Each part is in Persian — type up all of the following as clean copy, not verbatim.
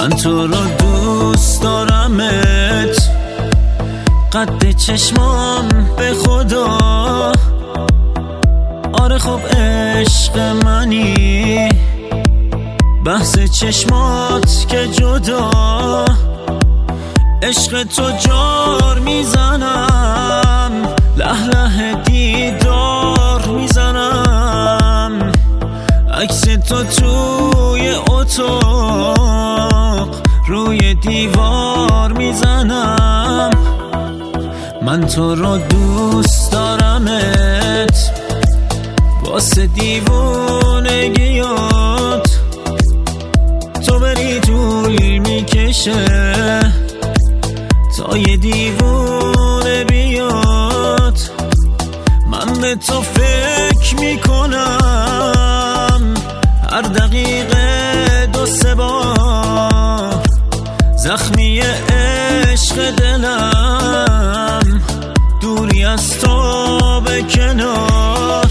من تو رو دوست دارمت، قد چشمام به خدا. آره خب عشق منی، بحث چشمات که جدا. عشق تو جار میزنم، له له دیدار میزنم. عکس تو توی اتاق روی دیوار میزنم. من تو رو دوست دارمت، واسه دیوونگیات تو بری طول میکشه تا یه دیوونه بیاد. من به تو فکر میکنم هر دقیقه 2-3 بار، زخمی عشق دلم دوری از تو به کنار.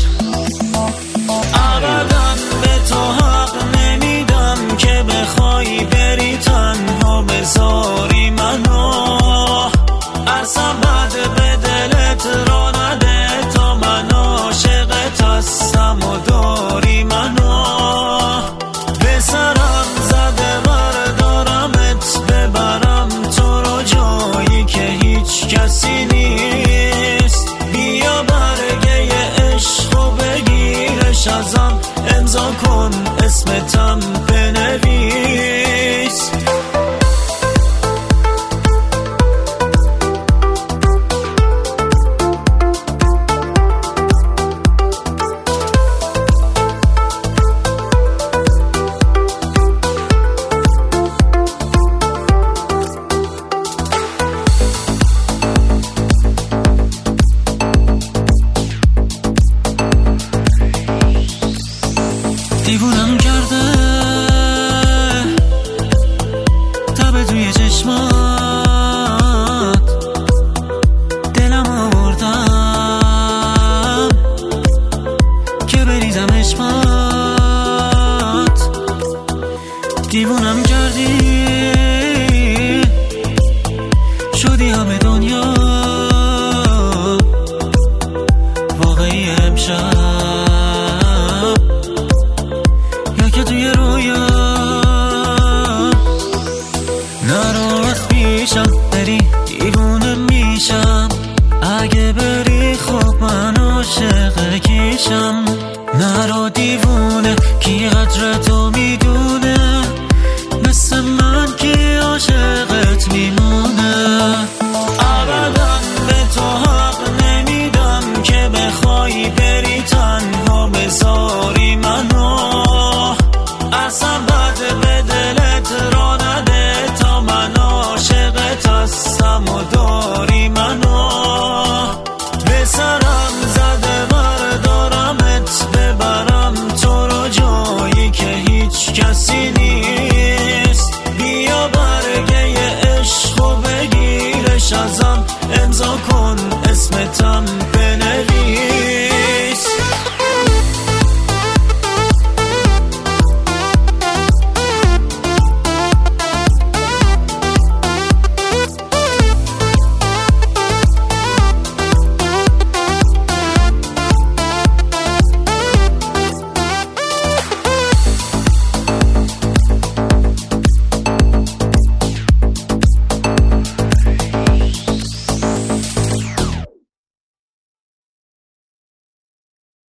ابدا به تو حق نمیدم که بخوای بری تنها بذاری منو. اصلا بد به دلت را نده تا من عاشقت هستم و داری منو. به سرم زده بردارمت، ببرم تو رو جایی که هیچ کسی نیست. بیا برگه عشق و بگیرش ازم، امضا کن اسمتم بنویس. دیوونم کرده تب توی چشمات، دلم آوردم که بریزم عشقات. دیوونم کردی شدی همه دنیا واقعی امشب، که توی رویا. نرو از پیشم بری دیوونه میشم، اگه بری خب من عاشق کیشم. نرو دیوونه کی قدر تو میدونه، مثل من کی عاشقت میمونه. ابدا به تو حق نمیدم که بخوای بری تنها بذاری منو. اصلا